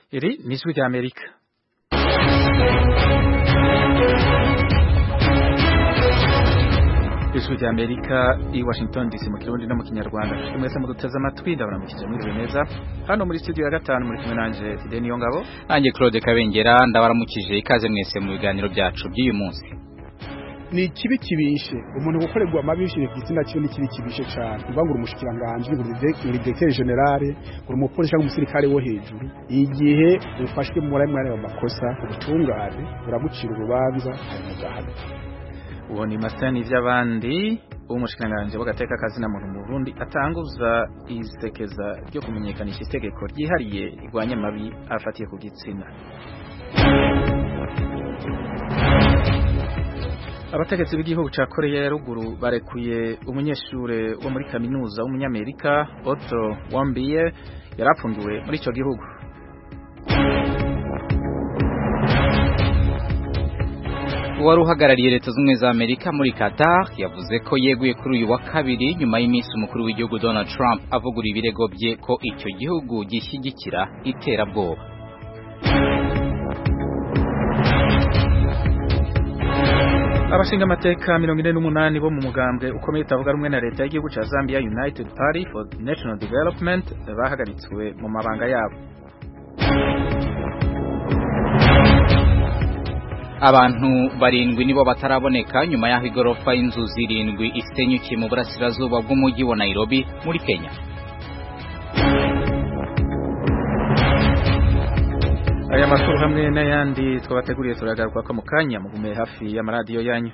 Iri ni ijwi ry'Amerika. Ijwi ry'Amerika i Washington DC mu Kirundi no mu Kinyarwanda. Mwese muduteze amatwi ndabaramukije mwiriwe neza. Hano muri studio ya gatanu muri kumwe nanje Fidel Niyongabo. Nanjye Claude Kabengera ndabaramukije ikaze mwese mu biganiro byacu by'uyu munsi. Ni kibi kibishe umuntu gukorerwa amabishire igitsina cyo ni kibi kibishe cyane ubangura umushikiranganje uri directeur general uri umupolisi cyangwa umusirikare wo hejuru igihe ufashwe mu mwanya w'amakosa ubutungane uragucira urubanza hanyuma uwo ni Masani vy'abandi umushikiranganje w'agateka kazi na muntu mu Burundi atanguza isekeza ryo kumenyekanisha itegeko ryihariye igwanya mabi afatiye ku gitsina. Abategetsi b'igihugu ca Korea ya ruguru barekuye umunyeshure wo muri kaminuza w'umunyamerika Otto Warmbier yarapfungiwe muri ico gihugu. Uwari uhagarariye leta z'ubumwe za Amerika muri Qatar yavuze ko yeguye kuri uyu wa kabiri nyuma y'iminsi umukuru w'igihugu Donald Trump avugura ibirego bye ko icyo gihugu gishyigikira iterabwoba. Abashinga amateka 48 bo mu mugambwe ukomeye utavuga rumwe na leta y'igihugu ca Zambia United Party for National Development bahagaritswe mu mabanga yabo. Abantu barindwi nibo bataraboneka nyuma y'aho igorofa y'inzu zirindwi isenyukiye mu burasirazuba bw'umujyi wa Nairobi muri Kenya. Aya makuru hamwe n'ayandi twabateguriye turagaruka ko mu kanya mugume hafi y'amaradiyo yanyu.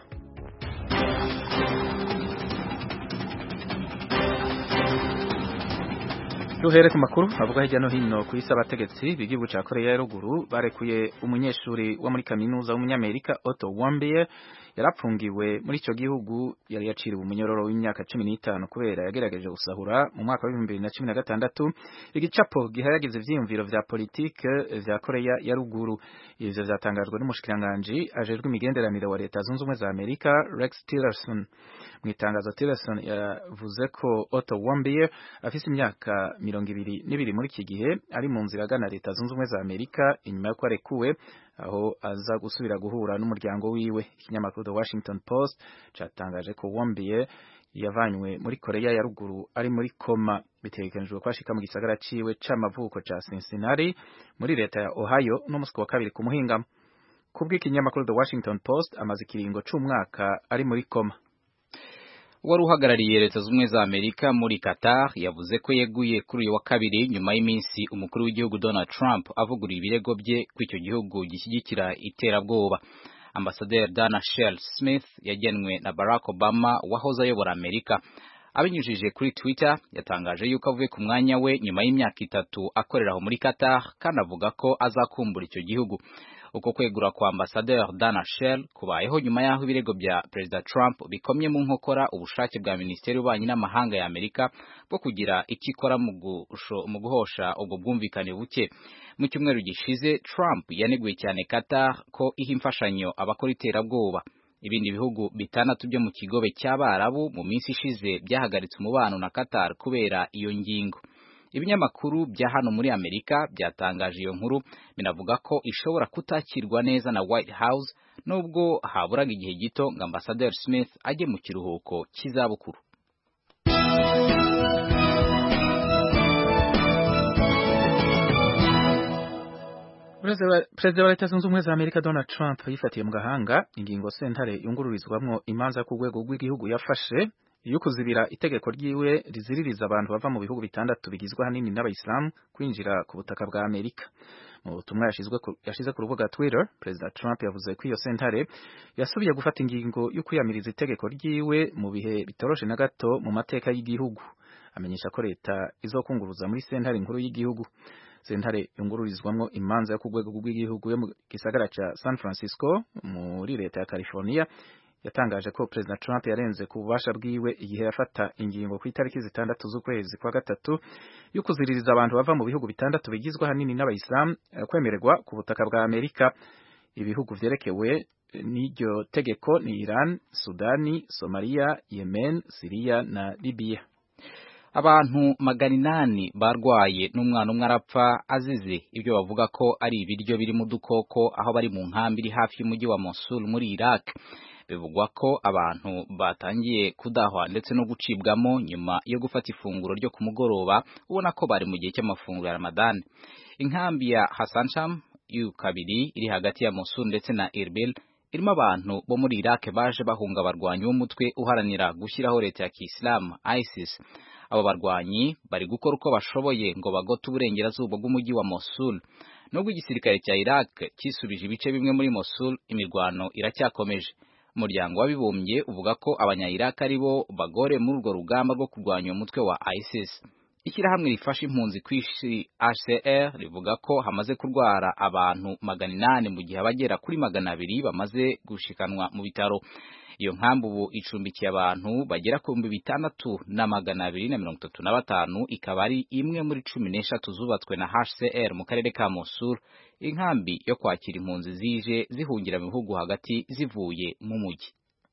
Duhere ku makuru avuga hirya no hino ku isi. Abategetsi b'igihugu ca Korea ya ruguru barekuye umunyeshuri wo muri kaminuza w'umunyamerika Otto Warmbier yarapfungiwe muri ico gihugu yari yaciriwe umunyororo w'imyaka 15 kubera yagerageje gusahura mu mwaka wa 2016 igicapo gihayagize ivyiyumviro vya politike vya Korea ya ruguru. Ivyo vyatangajwe n'umushikiranganje ajejwe imigenderanire wa leta zunze ubumwe za Amerika Rex Tillerson. Mwitangazo Tillerson yavuze ko Otto Warmbier afise imyaka 22 muri iki gihe ari mu nzira agana leta zunze ubumwe za Amerika inyuma yo kwarekuwe aho aza gusubira guhura n'umuryango wiwe. Ikinyamakuru The Washington Post catangaje ko Warmbier yavanywe muri Korea ya ruguru ari muri koma. Bitegekanijwe ko ashika mu gisagara ciwe c'amavuko ca Cincinnati muri leta ya Ohio no musi wa kabiri ku muhingamo. Kubw'ikinyamakuru The Washington Post amaze ikiringo c'umwaka ari muri koma. Uwari uhagarariye leta z'ubumwe za Amerika muri Qatar yavuze ko yeguye kuri uyu wa kabiri nyuma y'iminsi umukuru w'igihugu Donald Trump avugura ibirego bye ko icyo gihugu gishyigikira iterabwoba. Ambasaderi Dana Shell Smith yagenwe na Barack Obama wahoze ayobora Amerika. Abinyujije kuri Twitter yatangaje yuko avuye ku mwanya we nyuma y'imyaka 3 akorera aho muri Qatar kandi avuga ko azakumbura icyo gihugu. Uko kwegura kwa Ambasaderi Dana Shell kubayeho nyuma y'aho ibirego bya President Trump bikomye mu nkokora ubushake bwa Minisiteri y'Ububanyi n'Amahanga ya Amerika bwo kugira ikikora mu guhosha ubwo bwumvikane buke. Mu cyumweru gishize Trump yaneguye cyane Qatar ko iha imfashanyo abakora iterabwoba. Ibindi bihugu bitandatu byo mu kigobe cy'Abarabu mu minsi ishize byahagaritse umubano na Qatar kubera iyo ngingo. Ibinyamakuru bya hano muri Amerika byatangaje iyo nkuru binavuga ko ishobora kutakirwa neza na White House nubwo haburaga igihe gito ngo Ambassador Smith ajye mu kiruhuko cy'izabukuru. Perezida wa leta zunze ubumwe za Amerika Donald Trump yifatiye mu gahanga ingingo sentare yungururizwamwo imanza ku rwego rw'igihugu yafashe iyo kuzibira itegeko ryiwe riziririza abantu bava mu bihugu bitandatu bigizwe hanini n'abayisilamu kwinjira ku butaka bwa Amerika. Mu butumwa yashize ku rubuga Twitter, Perezida Trump yavuze ko iyo sentare yasubiye gufata ingingo yo kwiyamiriza itegeko ryiwe mu bihe bitoroshe na gato mu mateka y'igihugu. Amenyesha ko leta izokunguruza muri sentare nkuru y'igihugu. Sentare yungururizwamwo imanza yo ku rwego rw'igihugu yo mu gisagara ca San Francisco muri leta ya California yatangaje ko President Trump yarenze ku bubasha bwiwe igihe yafata ingingo ku itariki 6 z'ukwezi kwa gatatu yo kuziririza abantu bava mu bihugu bitandatu bigizwe hanini n'abayisilamu kwemererwa ku butaka bwa Amerika. Ibihugu vyerekewe n'iryo tegeko ni Iran, Sudani, Somalia, Yemen, Syria na Libya. Abantu 800 barwaye n'umwana umwe arapfa azize ibyo bavuga ko ari ibiryo biri mu dukoko aho bari mu nkambi iri hafi y'umujyi wa Mosul muri Iraq. Bivugwa ko abantu batangiye kudahwa ndetse no gucibwamo nyuma yo gufata ifunguro ryo ku mugoroba, ubona ko bari mu gihe cy'amafunguro ya Ramadan. Inkambi ya Hassan Sham y'ukabiri iri hagati ya Mosul ndetse na Erbil irimo abantu bo muri Iraq baje bahunga abarwanyi b'umutwe uharanira gushyiraho leta ya Kiislamu ISIS. Abo barwanyi bari gukora uko bashoboye ngo bagote uburengerazuba bw'umujyi wa Mosul. Nubwo igisirikare cya Iraq kisubije ibice bimwe muri Mosul, imirwano iracyakomeje. Umuryango w'abibumbye uvuga ko abanya-Iraq ari bo bagore muri urwo rugamba rwo kurwanya umutwe wa ISIS. Ishyirahamwe rifasha impunzi ku isi HCR rivuga ko hamaze kurwara abantu 800 mu gihe abagera kuri 200 bamaze gushikanwa mu bitaro. Iyo nkambi ubu icumbikiye abantu bagera ku 6235, ikaba ari imwe muri 13 zubatswe na HCR mu karere ka Mosul, inkambi yo kwakira impunzi zije zihungira mu bihugu hagati zivuye mu mujyi.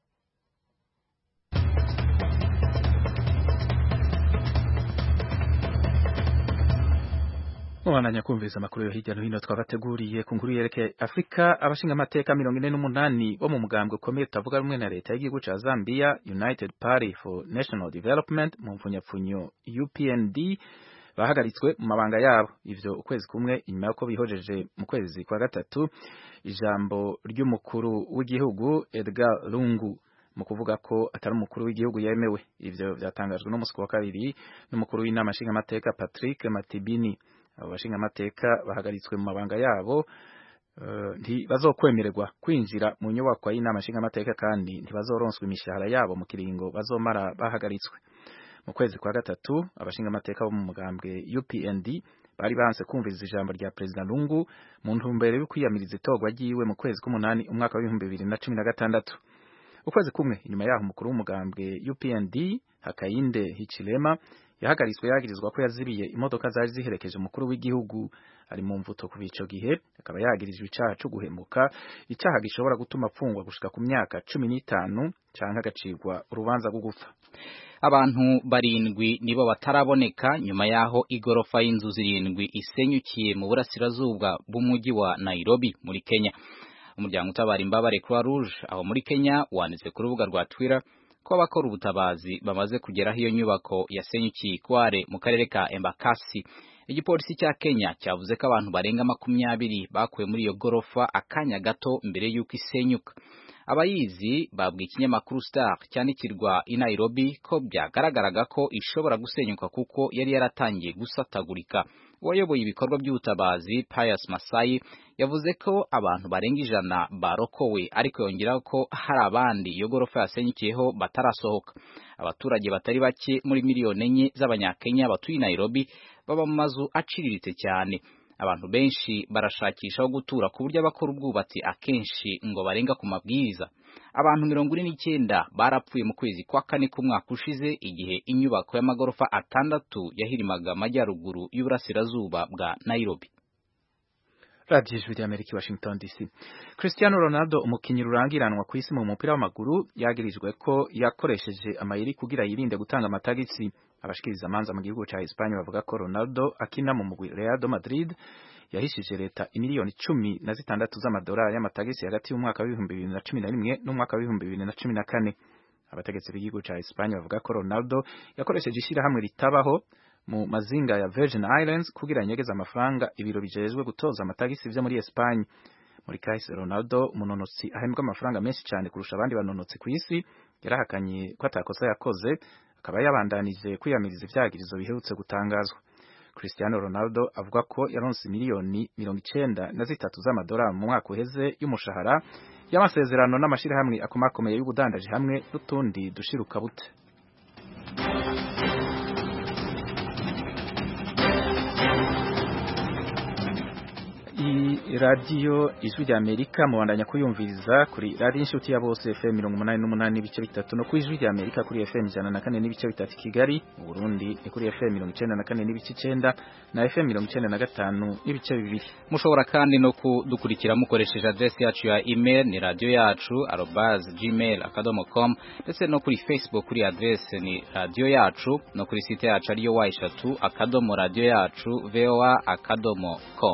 Mwananya kumviriza amakuru yo hirya no hino twabateguriye ku nkuru yerekeye Afrika. Abashinga amateka 48 bo mu mugambwe ukomeye utavuga rumwe na leta y'igihugu ca Zambia, United Party for National Development mu mfunyapfunyo UPND, bahagaritswe mu mabanga yabo. Ivyo ukwezi kumwe inyuma yuko bihojeje mu kwezi kwa gatatu ijambo ry'umukuru w'igihugu Edgar Lungu mu kuvuga ko atari umukuru w'igihugu yemewe. Ivyo vyatangajwe no musi wa kabiri n'umukuru w'inama nshinga amateka Patrick Matibini. Abo bashinga amateka bahagaritswe mu mabanga yabo, ntibazokwemererwa kwinjira mu nyubako y'inama nshinga amateka kandi ntibazoronswa imishahara yabo mu kiringo bazomara bahagaritswe. Mu kwezi kwa gatatu abashinga amateka bo mu mugambwe UPND bari banse kumviriza ijambo rya President Lungu mu ntumbero yo kwiyamiriza itorwa ryiwe mu kwezi k'umunani umwaka wa 2016. Ukwezi kumwe inyuma yaho umukuru w'umugambwe UPND Hakainde Hichilema yahagaritswe yagirizwa ko yazibiye imodoka zari ziherekeje umukuru w'igihugu. Ari mu mvuto ku bico gihe akaba yagirijwe icaha cyo guhemuka, icaha gishobora gutuma apfungwa gushika ku myaka 15 canke agacirwa urubanza rwo gupfa. Abantu 7 nibo bataraboneka nyuma yaho igorofa y'inzu 7 isenyukiye mu burasirazuba bw'umujyi wa Nairobi muri Kenya. Umuryango utabara imbabare Croix Rouge aho muri Kenya wanditse ku rubuga rwa Twitter ko abakora ubutabazi bamaze kugeraho iyo nyubako yasenyukiye Kware mu karere ka Embakasi. Igipolisi cya Kenya cyavuze ko abantu barenga 20 bakuwe muri iyo gorofa akanya gato mbere y'uko isenyuka. Abayizi babwiye ikinyamakuru Star cyandikirwa i Nairobi ko byagaragaraga ko ishobora gusenyuka kuko yari yaratangiye gusatagurika. Uwayoboye ibikorwa by'ubutabazi Pius Masai yavuze ko abantu barenga 100 barokowe, ariko yongeraho ko hari abandi iyo gorofa yasenyukiyeho batarasohoka. Abaturage batari bake muri miliyoni 4 z'abanyakenya batuye Nairobi baba mu mazu aciriritse cyane. Abantu benshi barashakisha aho gutura ku buryo abakora ubwubatsi akenshi ngo barenga ku mabwiriza. Abantu 49 barapfuye mu kwezi kwa kane k'umwaka ushize igihe inyubako y'amagorofa 6 yahirimaga amajyaruguru y'uburasirazuba bwa Nairobi. Radio Ijwi ry'Amerika, Washington DC. Cristiano Ronaldo, umukinyi rurangiranwa ku isi mu mupira w'amaguru, yagirijwe ko yakoresheje amayeri kugira yirinde gutanga amatagisi. Abashikiriza amanza mu gihugu ca Espagne bavuga ko Ronaldo akina mu mugwi Real Madrid yahishije leta imiliyoni 16 z'amadolari y'amatagisi hagati y'umwaka wa 2011 n'umwaka wa 2014. Abategetsi b'igihugu ca Espagne bavuga ko Ronaldo yakoresheje ishirahamwe ritabaho mu mazinga ya Virgin Islands kugira nyegeza amafaranga ibiro bijejwe gutoza amatagisi vyo muri Espagne. Muri kahise Ronaldo, umunonotsi ahembwa amafaranga menshi cyane kurusha abandi banonotsi ku isi, yarahakanye ko atakosa yakoze, akaba yabandanije kwiyamiriza ivyagirizo biherutse gutangazwa. Cristiano Ronaldo avuga ko yaronse miliyoni 93 z'amadolari mu mwaka uheze y'umushahara y'amasezerano n'amashirahamwe akomakomeye y'ubudandaji hamwe n'utundi dushiruka bute. kuri radio Ijwi rya Amerika mubandanya kuyumviriza kuri radio inshuti ya bose FM 88 n'ibice bitatu no kuri Ijwi rya Amerika kuri FM 104 n'ibice bitatu Kigali mu Burundi ni kuri FM 94 n'ibice 9 na FM 95 n'ibice bibiri. Mushobora kandi no kudukurikira mukoresheje adresse yacu ya email ni radio yacu @gmail.com ndetse no kuri Facebook kuri adresse ni radio yacu no kuri site yacu ariyo y3 radio yacu voa.com.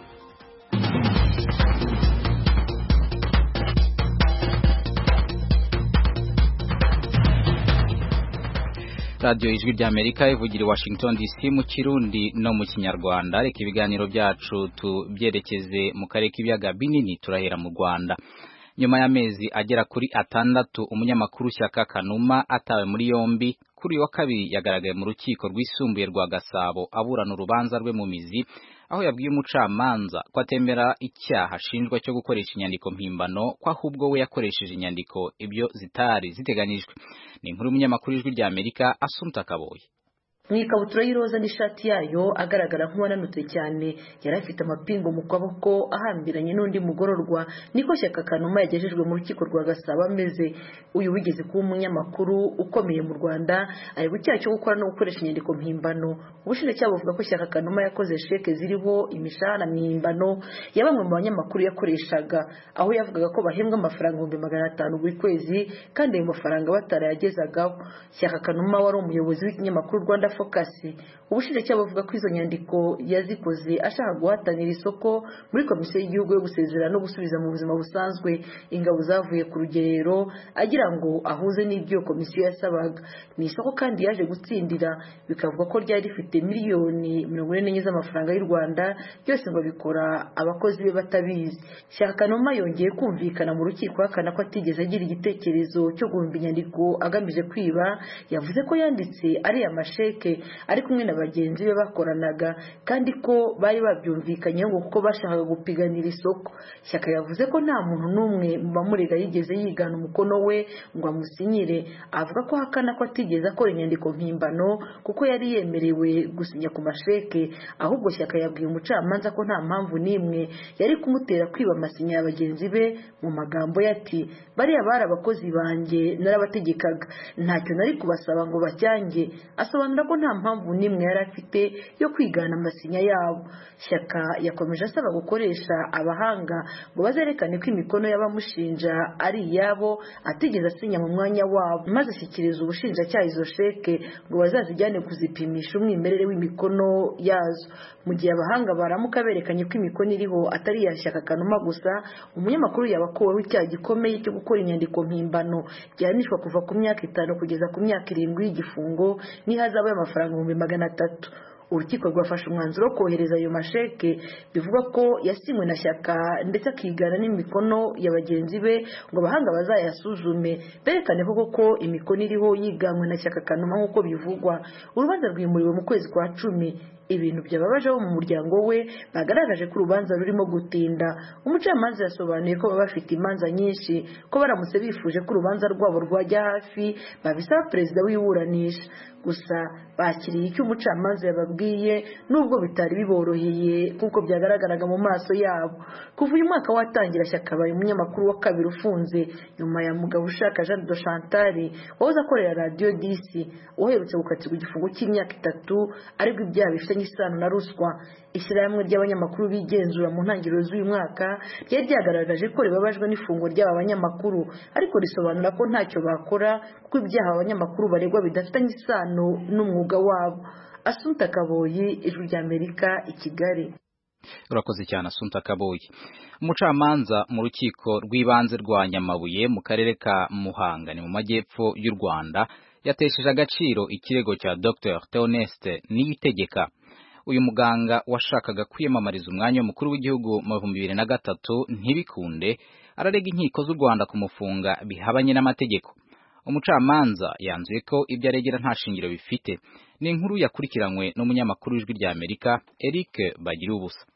Radio Ijwi rya Amerika ivugira Washington DC mu Kirundi no mu Kinyarwanda. Reka ibiganiro byacu tubyerekeze mu karere k'ibiyaga binini turahera mu Rwanda. Nyuma y'amezi agera kuri 6 umunyamakuru Shyaka Kanuma atawe muri yombi kuri wa kabiri yagaragaye mu rukiko rwisumbuye rwa Gasabo aburana urubanza rwe mu mizi aho yabwiye umucamanza ko atembera icyaha ashinjwa cyo gukoresha inyandiko mpimbano ko ahubwo we yakoresheje inyandiko ibyo zitari ziteganijwe. Ni inkuru y'umunyamakuru Ijwi rya Amerika Assumpta Kaboyi. Mwikabutura y'iroza n'ishati yayo agaragara nk'uwananutse cyane yari afite amapingo mu kaboko ahambiranye n'undi mugororwa niko Shyaka Kanuma yagejejwe mu rukiko rwa Gasabo ameze. Uyu wigeze kuba umunyamakuru ukomeye mu Rwanda ari gucyaha cyo gukora no gukoresha inyandiko mpimbano. Ubushinjacyaha buvuga ko Shyaka Kanuma yakoze sheke ziriho imishahara mpimbano ya bamwe mu banyamakuru yakoreshaga aho yavugaga ko bahembwa amafaranga 500 buri kwezi kandi ayo mafaranga batarayagezagaho. Shyaka Kanuma wari umuyobozi w'ikinyamakuru Rwanda Focus. Ubushinjacyaha buvuga ko izo nyandiko yazikoze ashaka guhatanira isoko muri komisiyo y'igihugu yo gusezerera no gusubiza mu buzima busanzwe ingabo zavuye ku rugerero agira ngo ahuze n'ibyo komisiyo yasabaga. Ni isoko kandi yaje gutsindira bikavuga ko ryari rifite miliyoni 44 z'amafaranga y'u Rwanda byose ngo bikora abakozi be batabizi. Shyaka Kanuma yongeye kumvikana mu rukiko akana ko atigeze agira igitekerezo cyo guhimba inyandiko agamije kwiba. Yavuze ko yanditse ari amasheke ari kumwe na bagenzi be bakoranaga kandi ko bari babyumvikanyeho ngo kuko bashakaga gupiganira isoko. Shyaka yavuze ko nta muntu n'umwe mu bamurega yigeze yigana umukono we ngo amusinyire. Avuga ko hakana ko atigeze akora inyandiko mpimbano kuko yari yemerewe gusinya ku masheke, ahubwo Shyaka yabwiye umucamanza ko nta mpamvu n'imwe yari kumutera kwiba amasinya ya bagenzi be. Mu magambo yati bariya bari abakozi banjye narabategekaga ntacyo nari kubasaba ngo bacyange. Asobanura ko nta mpamvu n'imwe yari afite yo kwigana amasinya yabo. Shyaka yakomeje asaba gukoresha abahanga ngo bazerekane ko imikono y'abamushinja ari iyabo atigeze asinya mu mwanya wabo, maze ashyikiriza ubushinjacyaha izo sheke ngo bazazijyane kuzipimisha umwimerere w'imikono yazo. Mu gihe abahanga baramuka berekanye ko imikono iriho atari ya Shyaka Kanuma gusa, umunyamakuru yabakoweho icyaha gikomeye cyo gukora inyandiko mpimbano gihanishwa kuva ku myaka 5 kugeza ku myaka 7 y'igifungo n'ihazabu y'amafaranga 300,000. Urukiko rwafashe umwanzuro wo kohereza ayo masheke bivuga ko yasinywe na Shyaka ndetse akigana n'imikono ya bagenzi be ngo abahanga bazayasuzume berekane ko imikono iriho yiganwe na Shyaka Kanuma nk'uko bivugwa. Urubanza rwimuriwe mu kwezi kwa 10. Ibintu byababaje bo mu muryango we bagaragaje ko urubanza rurimo gutinda. Umucamanza yasobanuye ko baba bafite imanza nyinshi ko baramutse bifuje ko urubanza rwabo rwajya hafi babisaba perezida w'iburanisha. Gusa bakiriye icyo umucamanza yababwiye nubwo bitari biboroheye kuko byagaragaraga mu maso yabo. Kuva uyu mwaka watangira Shyaka abaye umunyamakuru wa kabiri ufunze nyuma ya Mugabushaka Jean de Chantal wahoze akorera Radio DC uherutse gukatirwa igifungo cy'imyaka 3 ariko ibyaha bifitanye isano na ruswa. Ishyirahamwe ry'abanyamakuru bigenzura mu ntangiriro z'uyu mwaka ryari ryagaragaje ko ribabajwe n'ifungwa ry'aba banyamakuru ariko risobanura ko ntacyo bakora kuko ibyaha abanyamakuru baregwa bidafitanye isano n'umwuga wabo. Assumpta Kaboyi, Ijwi rya Amerika, i Kigali. Urakoze cyane Assumpta Kaboyi. Umucamanza mu rukiko rw'ibanze rwa Nyamabuye mu karere ka Muhanga ni mu majyepfo y'u Rwanda yatesheje agaciro ikirego cya Dr Theoneste Niyitegeka. Uyu muganga washakaga kwiyamamariza umwanya w'umukuru w'igihugu mu 2003 ntibikunde ararega inkiko z'u Rwanda kumufunga bihabanye n'amategeko. Umucamanza yanzuye ko ibyo aregera nta shingiro bifite. Ni inkuru yakurikiranywe n'umunyamakuru w'Ijwi rya Amerika Eric Bagirubusa.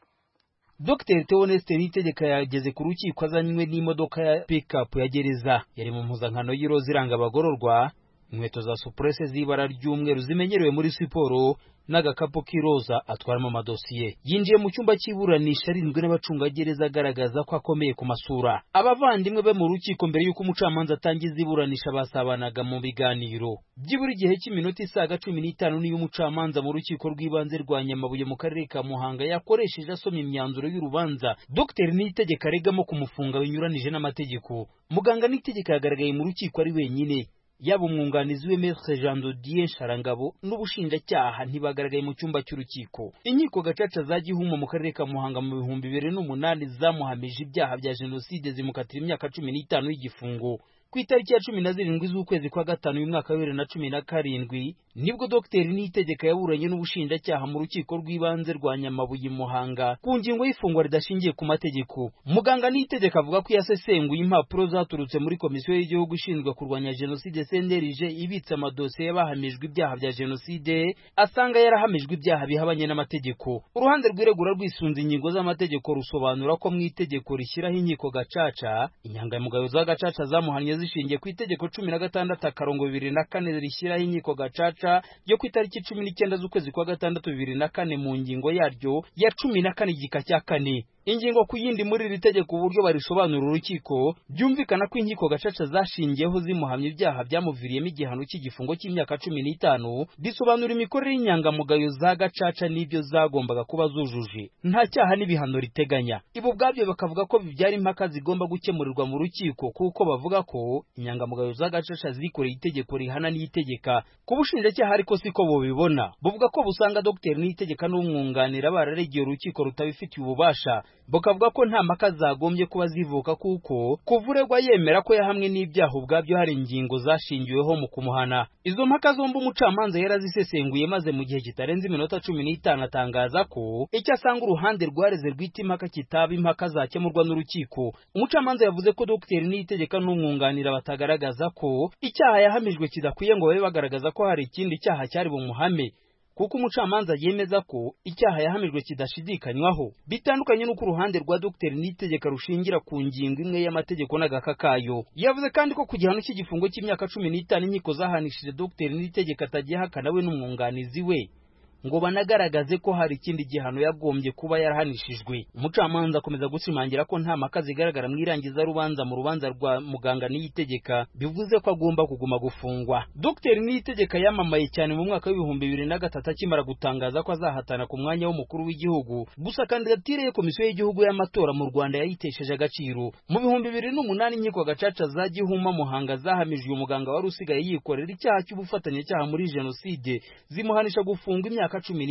Dr Theoneste Niyitegeka yageze ku rukiko azanywe n'imodoka ya pick-up ya gereza. Yari mu mpuzankano y'iroza iranga abagororwa, inkweto za supresse z'ibara ry'umweru zimenyerewe muri siporo n'agakapu k'iroza atwaramo amadosiye. Yinjiye mu cyumba cy'iburanisha arinzwe n'abacungagereza agaragaza ko akomeye ku masura. Abavandimwe be mu rukiko mbere y'uko umucamanza atangiza iburanisha basabanaga mu biganiro. Byibura igihe cy'iminota isaga 15 niyo umucamanza mu rukiko rw'ibanze rwa Nyamabuye mu karere ka Muhanga yakoresheje asoma imyanzuro y'urubanza Dr Niyitegeka aregamo kumufunga binyuranije n'amategeko. Muganga Niyitegeka yagaragaye mu rukiko ari wenyine. Yaba umwunganizi we Maître Jean Dodier Sharangabo n'ubushinjacyaha ntibagaragaye mu cyumba cy'urukiko. Inkiko gacaca za Gihuma mu karere ka Muhanga mu 2008 zamuhamije ibyaha bya jenoside zimukatira imyaka 15 y'igifungo. Ku itariki ya 17 z'ukwezi kwa gatanu uyu mwaka wa 2017 nibwo Dr Niyitegeka yaburanye n'ubushinjacyaha mu rukiko rw'ibanze rwa Nyamabuye Muhanga ku ngingo y'ifungwa ridashingiye ku mategeko. Muganga Niyitegeka avuga ko yasesenguye impapuro zaturutse muri Komisiyo y'Igihugu ishinzwe kurwanya jenoside CNDRG ibitse amadosiye y'abahamijwe ibyaha bya jenoside, asanga yarahamijwe ibyaha bihabanye n'amategeko. Uruhande rw'iregura rwisunze ingingo z'amategeko rusobanura ko mu itegeko rishyiraho inkiko gacaca inyangamugayo za gacaca zamuhanye zishingiye ku itegeko 16/2004 rishyiraho inkiko gacaca ryo ku itariki 19 z'ukwezi kwa gatandatu 2004 mu ngingo yaryo ya 14 igika cya 4. Ingingo ku yindi muri iri tegeko uburyo barisobanura urukiko byumvikana ko inkiko gacaca zashingiyeho zimuhamya ibyaha byamuviriyemo igihano cy'igifungo cy'imyaka 15 bisobanura imikorere y'inyangamugayo za gacaca n'ibyo zagombaga kuba zujuje. Nta cyaha n'ibihano riteganya. Ibo bwabyo bakavuga ko bibyara impaka zigomba gukemurirwa mu rukiko kuko bavuga ko inyangamugayo za gacaca zikoreye itegeko rihana n'itegeka. Ku bushinjacyaha ariko siko bubibona. Buvuga ko busanga Dr Niyitegeka n'umwunganira bararegeye urukiko rutabifitiye ububasha. Bukavuga ko nta mpaka zagombye kuba zivuka kuko kuvuregwa yemera ko yahamwe n'ibyaha ubwabyo hari ingingo zashingiweho mu kumuhana. Izo mpaka zombi umucamanza yarazisesenguye maze mu gihe kitarenze iminota 15 atangaza ko icyo asanga uruhande rwareze rwita impaka kitaba impaka zakemurwa n'urukiko. Umucamanza yavuze ko Dr Niyitegeka n'umwunganira batagaragaza ko icyaha yahamijwe kidakwiye ngo babe bagaragaza ko hari ikindi cyaha cyari bumuhame, kuko umucamanza yemeza ko icyaha yahamijwe kidashidikanywaho. Bitandukanye n'uko uruhande rwa Dr Niyitegeka rushingira ku ngingo imwe y'amategeko n'agakakayo. Yavuze kandi ko ku gihano cy'igifungo cy'imyaka 15 inkiko zahanishije Dr Niyitegeka atagihakana we n'umwunganizi we ngo banagaragaze ko hari ikindi gihano yagombye kuba yarahanishijwe. Umucamanza akomeza gushimangira ko nta mpaka zigaragara mu irangiza rubanza mu rubanza rwa Muganga Niyitegeka bivuze ko agomba kuguma gufungwa. Dr Niyitegeka yamamaye cyane mu mwaka w'2003 akimara gutangaza ko azahatana ku mwanya w'umukuru w'igihugu, gusa kandidatire ya Komisiyo y'Igihugu y'Amatora mu Rwanda yayitesheje agaciro. Mu 2008 inkiko gacaca za Gihuma Muhanga zahamijwe umuganga wari usigaye yikorera icyaha cy'ubufatanyacyaha muri jenoside zimuhanisha gufunga imyaka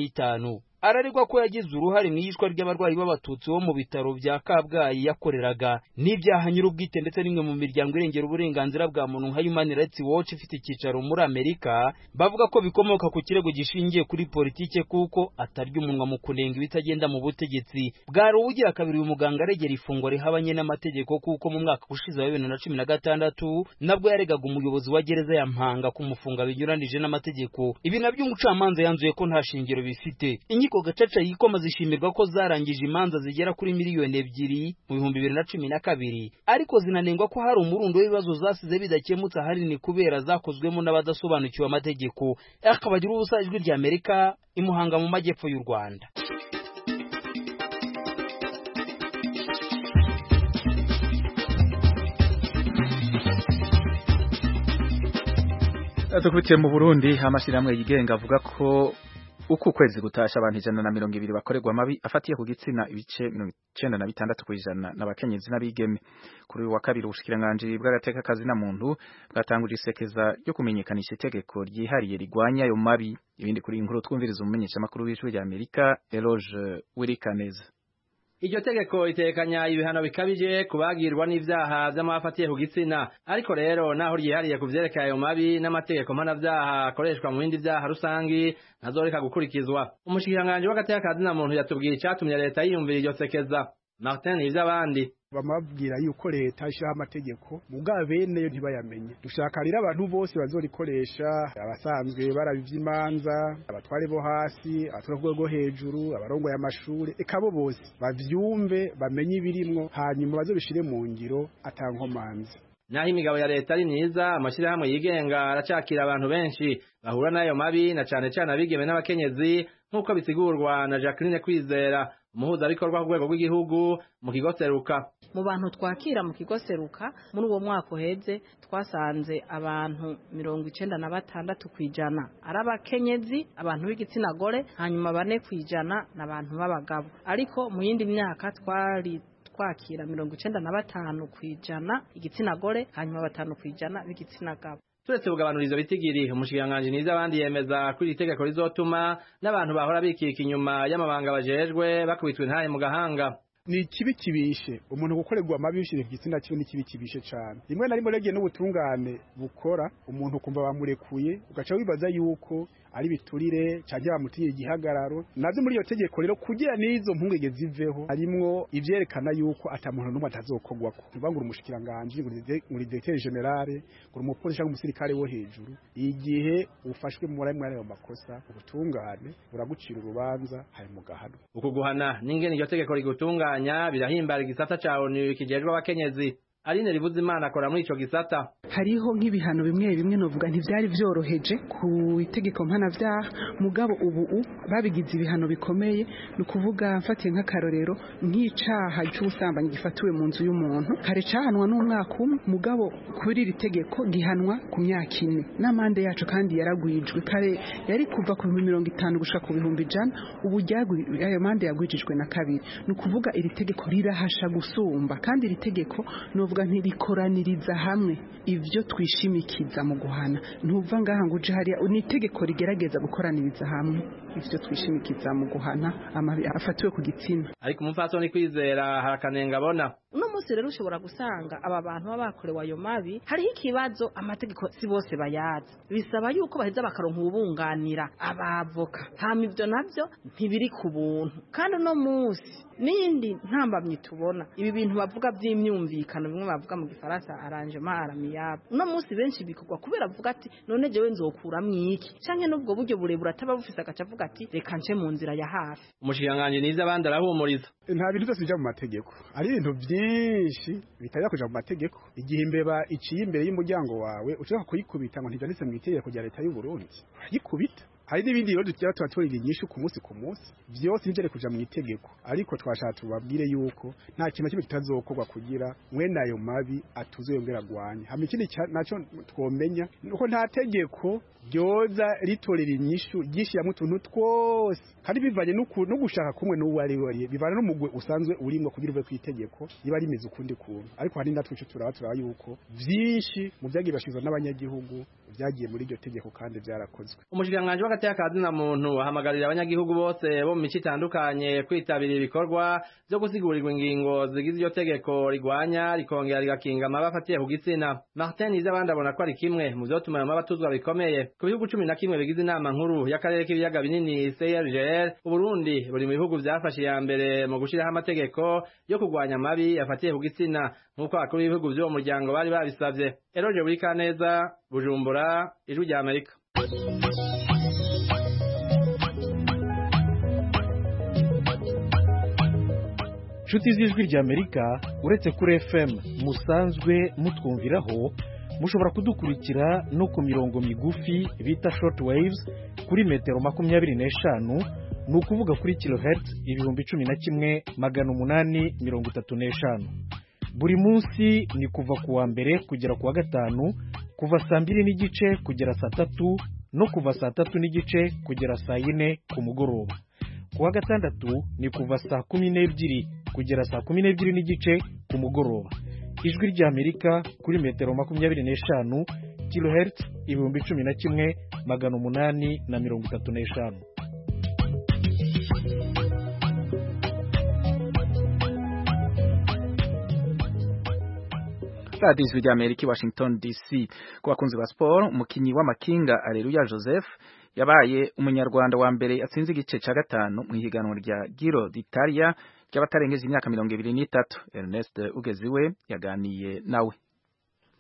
15. Araregwa ko yagize uruhare mu yishwa ry'abarwayi b'abatutsi bo mu bitaro bya Kabgayi yakoreraga, n'ibyaha nyir'ubwite ndetse n'imwe mu miryango irengera uburenganzira bwa muntu nka Human Rights Watch ifite icyicaro muri Amerika bavuga ko bikomoka ku kirego gishingiye kuri politike kuko atarya umunwa mu kunenga ibitagenda mu butegetsi. Bwari ubugira kabiri uyu muganga aregera ifungwa rihabanye n'amategeko kuko mu mwaka ushize wa 2016 nabwo yaregaga umuyobozi wa gereza ya Mpanga kumufunga binyuranije n'amategeko. Ibi nabyo umucamanza yanzuye ko nta shingiro bifite. Inkiko gacaca yikoma zishimirwa ko zarangije imanza zigera kuri miliyoni 2 mu 2012, ariko zinanengwa ko hari umurundo w'ibibazo zasize bidakemutse ahanini kubera zakozwemo n'abadasobanukiwe amategeko. Akabagira ubusa ijwi rya Amerika imuhanga mu majyepfo y'u Rwanda. Tukubitiye mu Burundi amashyirahamwe yigenga avuga ko uku kwezi gutasha abantu 120 bakorerwa mabi afatiye ku gitsina ibice 96% n'abakenyezi n'abigeme. Kuri uyu wa kabiri ubushikiranganje bw'agateka kazi na muntu bwatanguje isekeza ryo kumenyekanisha itegeko ryihariye rigwanya ayo mabi. Ibindi kuri inkuru twumviriza umumenyesha makuru w'ijwi rya Amerika Eloge Wirikaneza. Iryo tegeko ritekanya ibihano bikabije kubagirwa n'ivyaha vy'amafatiye ku gitsina, ariko rero naho ryihariye kuvyerekeye ayo mabi n'amategeko mpanavyaha akoreshwa mu bindi vyaha rusangi ntazoreka gukurikizwa. Umushikiranganje w'agateka kazi na muntu yatubwiye icatumye leta yiyumvira iryo sekeza. Martin ivy'abandi bamabwira yuko leta ishyiraho amategeko mugabo bene yo ntibayamenye. Dushaka rero abantu bose bazorikoresha, abasanzwe barabivyimanza, abatware bo hasi, abatware rwo hejuru, abarongo y'amashuri, ekabo bose bavyumve bamenye ibirimwo hanyuma bazobishire mu ngiro atankomanzi. Naho imigabo ya leta ari myiza, amashirahamwe yigenga aracakira abantu benshi bahura n'ayo mabi na cane cane abigeme n'abakenyezi nk'uko bisigurwa na Jacqueline Kwizera umuhuzabikorwa ku rwego rw'igihugu mu kigo Seruka. Mu bantu twakira mu kigo Seruka muri uwo mwaka uheze twasanze abantu 96 kwijana ari abakenyezi, abantu b'igitsina gore, hanyuma 4 kwijana n'abantu b'abagabo. Ariko mu yindi myaka twakira 95 kwijana igitsina gore, hanyuma 5 kwijana b'igitsina gabo. Turetse kugabanuriza bitigiri umushikiranganji niza abandi yemeza ko iri tegeko rizotuma n'abantu bahora bikika inyuma y'amabanga bajejwe bakubitwe intahe mu gahanga. Ni kibi kibishe umuntu gukorerwa amabi bishire ku gitsina cyo ni kibi kibishe cyane. Rimwe na rimwe rege n'ubutungane bukora umuntu kumva bamurekuye ugaca wibaza yuko ari biturire cyangwa bamutiye igihagararo. Navyo muri iyo tegeko rero kugira nizo mpungege ziveho harimwo ivyerekana yuko atamuntu numwe atazokogwako. Bivangura umushikiranganje muri directeur general ngo umupolisi cyangwa umusirikare wo hejuru igihe ufashwe muri ayo makosa ubutungane buragucira urubanza hari mu gahano. Uko guhana n'ingene iyo tegeko rigutunganya birahimbara igisata ca ONU kijejwe abakenyezi. Aline Rivuzimana akora muri ico gisata. Hariho nk'ibihano bimwe novuga ntivyari vyoroheje ku itegeko mpanavyaha mugabo ubu babigize ibihano bikomeye no kuvuga mfatiye nk'akarorero nk'icaha cy'ubusambanyi gifatiwe mu nzu y'umuntu kare cahanwa n'umwaka umwe mugabo kuri iri tegeko gihanwa ku myaka 4 n'amande yacu kandi yaragwijwe kare yari kuva ku 50 gushika ku 100 ubu ayo mande yagwijijwe na kabiri no kuvuga iri tegeko rirahasha gusumba kandi iri tegeko novuga ntirikoraniriza hamwe ivyo twishimikiza mu guhana ntuva ngaha ngo uje hariya ni itegeko rigerageza gukoraniriza hamwe ivyo twishimikiza mu guhana amabi afatiwe ku gitsina. Ariko umupfasoni Kwizera harakanenga abona uno munsi rero ushobora gusanga aba bantu babakorewe ayo mabi hariho ikibazo amategeko si bose bayazi bisaba yuko baheza bakaronka ubunganira abavoka hama ivyo navyo ntibiri ku buntu kandi uno munsi nindi ntambamye tubona ibi bintu bavuga by'imyumvikano bimwe bavuga mu gifaransa arrangement aramiyable uno munsi benshi bikugwa kubera avuga ati none jewe nzokuramwo iki canke n'ubwo buryo burebura atababufise agaca avuga ati reka nce mu nzira ya hafi. Umushikiranganje niza abandi arahumuriza nta bintu byose bija mu mategeko ari ibintu byinshi bitajya kuja mu mategeko igihe imbeba iciye imbere y'umuryango wawe ushaka kuyikubita ngo ntibyanditse mu itegeko rya leta y'u Burundi yikubita. Hari n'ibindi rero dukira twatorira inyishu ku munsi byose nijere kuja mu itegeko ariko twashaka tubabwire yuko nta kintu kimwe kitazokorwa kugira mwene ayo mabi atuzeyongera gwanya hama ikindi naco twomenya nuko nta tegeko ryoza ritorera inyishu gishiyamwe utuntu twose kandi bivanye no gushaka kumwe n'uwari bivana n'umugwe usanzwe urimo kugira uve ku itegeko iba rimeze ukundi kuntu ariko hari ndatwice turaba yuko vyinshi mu vyagiye bashizwe n'abanyagihugu vyagiye muri iryo tegeko kandi vyarakozwe. Umushikiranganje w'agateka kazina muntu ahamagarira abanyagihugu bose bo mu mico itandukanye kwitabira ibikorwa byo gusigurira ingingo zigize iryo tegeko rigwanya rikongera rigakinga amabafatiye ku gitsina. Martin Izabandi abona ko ari kimwe mu vyotuma abatuzwa bikomeye ku bihugu 11 bigize inama nkuru y'akarere k'ibiyaga binini CIRGL. Uburundi buri mu bihugu vyafashe ya mbere mu gushiraho amategeko yo kugwanya amabi afatiye ku gitsina nk'uko abakuru b'ibihugu by'uwo muryango bari babisavye. Eroje Burikaneza, Bujumbura, Ijwi rya Amerika. Nshuti z'Ijwi rya Amerika uretse kuri FM musanzwe mutwumviraho mushobora kudukurikira no ku mirongo migufi bita short waves kuri metero 25 ni ukuvuga kuri kilohertz 11,835. Buri munsi ni kuva kuwa mbere kugera kuwa gatanu kuva saa 2:30 kugera saa 3 no kuva saa 3:30 kugera saa 4 ku mugoroba. Kuwa gatandatu ni kuva saa 12 kugera saa 12:30 ku mugoroba. Ijwi rya Amerika kuri metero 25 kilohertz 11,835. Radio Ijwi rya Amerika Washington DC. Ku bakunzi ba sport umukinyi w'amakinga Areruya Joseph yabaye umunyarwanda wa mbere atsinze igice ca gatanu mu higanwa rya Giro d'Italia ry'abatarengeje imyaka 23. Ernest Ugeziwe yaganiye nawe.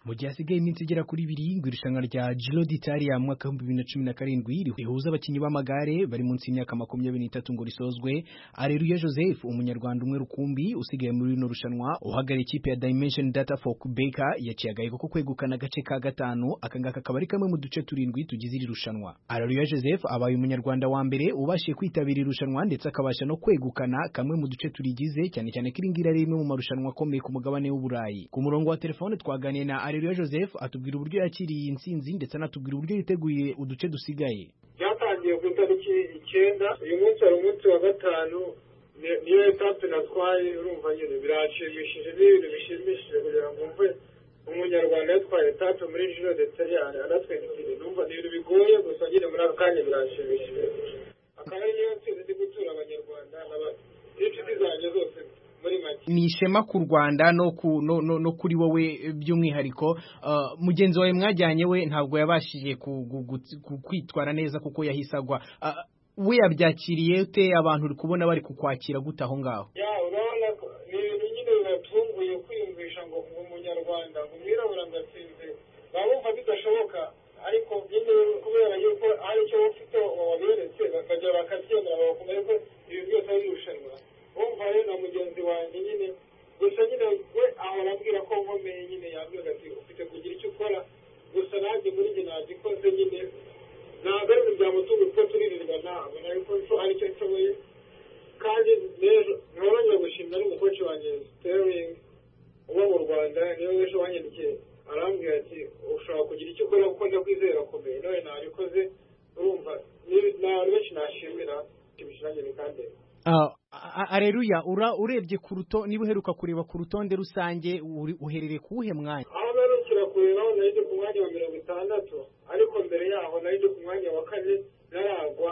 mu gihe hasigaye iminsi igera kuri 2 ngo irushanwa rya Giro d'Italia mu mwaka wa 2017 rihuza abakinnyi b'amagare bari munsi y'imyaka 23 ngo risozwe. Areruya Joseph umunyarwanda umwe rukumbi usigaye muri rino rushanwa uhagarariye ikipe ya Dimension Data for Quebec yaciye agahigo ko kwegukana agace ka 5 akangaka kabari kamwe mu duce 7 tugize iri rushanwa. Areruya Joseph abaye umunyarwanda wa mbere ubashiye kwitabira irushanwa ndetse akabasha no kwegukana kamwe mu duce turigize cyane cyane kiringira rimwe mu marushanwa akomeye ku mugabane w'Uburayi. Ku murongo wa telefone twaganiye na Areruya Joseph atubwira uburyo yakiriye intsinzi ndetse anatubwira uburyo yiteguye uduce dusigaye. Byatangiye ku itariki 9 uyu munsi ari umunsi wa 5 niyo etape natwaye urumva nyine birashimishije n'ibintu bishimishije kugira ngo mve umunyarwanda yatwaye etape muri Giro d'Italia aratwendikire numva n'ibintu bigoye gusa nyine muri akanya birashimishije akaba niyo nsinzi gutura abanyarwanda n'inshuti zanjye zose muri make. Ni ishema ku Rwanda no kuri wowe by'umwihariko. Mugenzi wawe mwajyanye we ntabwo yabashije kwitwara neza kuko yahisagwa. We yabyakiriye ute? Abantu uri kubona bari kukwakira gute aho ngaho? Urabona ni ibintu nyine bibatunguye kwiyumvisha ngo umunyarwanda umwirabura ngatsinze babumva bidashoboka, ariko nyine kubera yuko hari icyo ufite waberetse bakajya bakabyemera bagakomera ko ibi byose ari irushanwa. Wumva rero na mugenzi wanjye nyine gusa nyine we ahora abwira ko nkomeye nyine yambwira ati ufite kugira icyo ukora, gusa nanjye muri njye nagikoze nyine ntabwo ari byamutunga kuko turirirwa ntabona ariko hari icyo nshoboye. Kandi rero ntorongera gushimira n'umukoci wanjye Sterling uba mu Rwanda niwe wese wanyandikiye arambwira ati ushobora kugira icyo ukora kuko ndakwizera akomeye nawe nabikoze. Urumva n'abantu benshi nashimira ibishiranye kandi Areruya urebye ku ruto niba uheruka kureba ku rutonde rusange uherereye kuwuhe mwanya? Aho narukira kureba narije ku mwanya wa 60 ariko mbere yaho narije ku mwanya wa 4 naragwa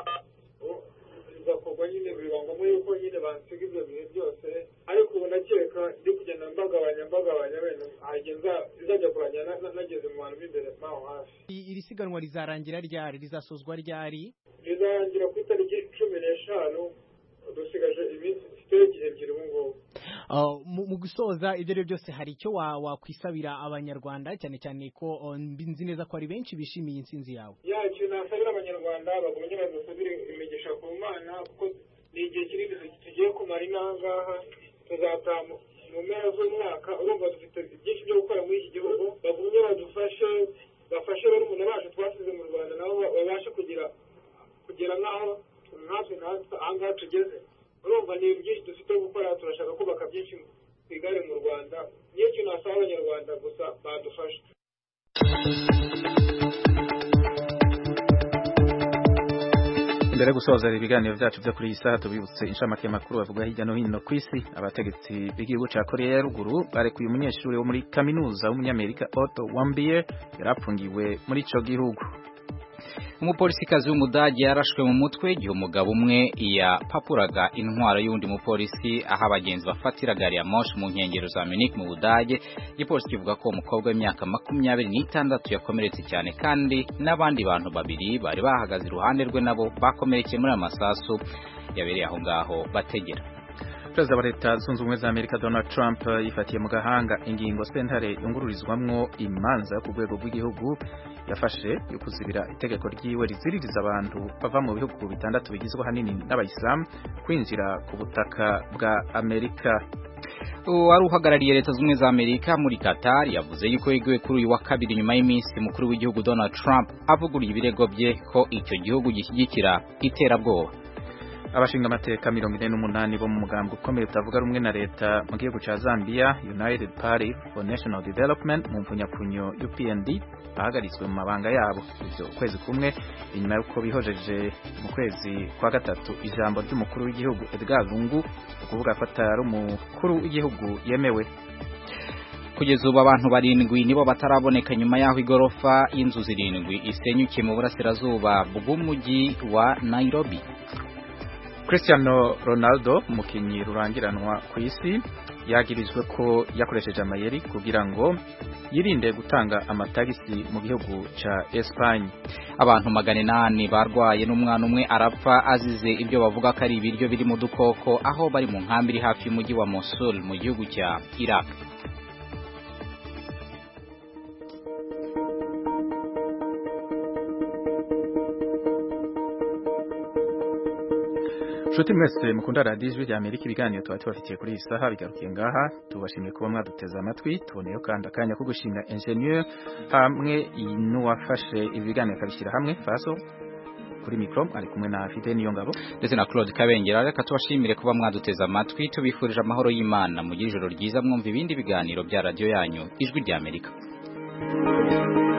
bigakorwa nyine bibango muri uko nyine bansiga ibyo bihe byose, ariko ubu nakeka ndi kugenda mbagabanya bene agenza izajya kuranya nageze mu bantu b'imbere maho hafi. Iri siganwa rizarangira ryari? Rizasozwa ryari? Rizarangira ku itariki 15 dusigaje iminsi stage ebyiri ngo mu gusoza ibyo byose hari icyo wakwisabira abanyarwanda cyane cyane ko nzi neza ko ari benshi bishimiye intsinzi yawe? Icyo nasabira abanyarwanda bagumye badusabire imigisha ku Mana kuko ni igihe kinini tugiye kumara inangaha tuzataha mu mpera z'umwaka. Urumva dufite byinshi byo gukora muri iki gihugu, bagumye bafashe barumuna bacu twasize mu Rwanda nabo babashe kugera naho natwe ahangaha tugeze. Urumva ni byinshi dufite gukora, turashaka kubaka byinshi ku igare mu Rwanda. Niyo kintu nasaba abanyarwanda gusa badufasha. Mbere gusoza ibiganiro byacu byo kuri iyi saha tubibutse inshamake makuru bavuga hirya no hino ku isi. Abategetsi b'igihugu cya Korea ya Ruguru barekuye umunyeshuri wo muri kaminuza w'umunyamerika Otto Warmbier yarapfungiwe muri ico gihugu. Umupolisikazi w'Umudage yarashwe mu mutwe igihe umugabo umwe yapapuraga intwaro y'undi mupolisi aho abagenzi bafatira gari ya moshi mu nkengero za Munich mu Budage. Igipolisi kivuga ko umukobwa w'imyaka 26 yakomeretse cyane kandi n'abandi bantu babiri bari bahagaze iruhande rwe nabo bakomerekeye muri amasasu yabereye aho ngaho bategera. Perezida wa Leta Zunze Ubumwe za Amerika Donald Trump yifatiye mu gahanga ingingo sentare yungururizwamwo imanza ku rwego rw'igihugu yafashe yo kuzibira itegeko ryiwe riziririza abantu bava mu bihugu bitandatu bigizwe hanini n'abayisilamu kwinjira ku butaka bwa Amerika. Wari uhagarariye Leta Zunze Ubumwe za Amerika muri Qatar yavuze yuko yeguye kuri uyu wa kabiri nyuma y'iminsi mukuru w'igihugu Donald Trump avuguriye ibirego bye ko icyo gihugu gishyigikira iterabwoba. Abashinga amateka 48 bo mu mugambi ukomeye utavuga rumwe na leta mu gihugu ca Zambia United Party for National Development mu mpunyapunyo UPND bahagaritswe mu mabanga yabo ivyo kwezi kumwe inyuma y'uko bihojeje mu kwezi kwa gatatu ijambo ry'umukuru w'igihugu Edgar Lungu ukuvuga ko atari umukuru w'igihugu yemewe. Kugeza ubu abantu 7 nibo bataraboneka nyuma yaho igorofa y'inzu 7 isenyukiye mu burasirazuba bw'umujyi wa Nairobi. Cristiano Ronaldo umukinyi rurangiranwa ku isi yagirizwe ko yakoresheje amayeri kugira ngo yirinde gutanga amatagisi mu gihugu ca Espagne. Abantu 800 barwaye n'umwana umwe arapfa azize ibyo bavuga ko ari ibiryo biri mu dukoko aho bari mu nkambi iri hafi y'umujyi wa Mosul mu gihugu cya Iraq. Nshuti mwese mukunda radio Ijwi rya Amerika, ibiganiro tuba tubafitiye kuri iyi saha bigarukiye ngaha. Tubashimiye kuba mwaduteze amatwi, tuboneyeho kandi akanya ko gushimira ingenieur hamwe n'uwafashe ibiganiro akabishyira hamwe Faso. Kuri mikro ari kumwe na Fide Niyongabo ndetse na Claude Kabengera. Reka tubashimire kuba mwaduteze amatwi, tubifurije amahoro y'Imana, mugire ijoro ryiza, mwumva ibindi biganiro bya radio yanyu Ijwi rya Amerika.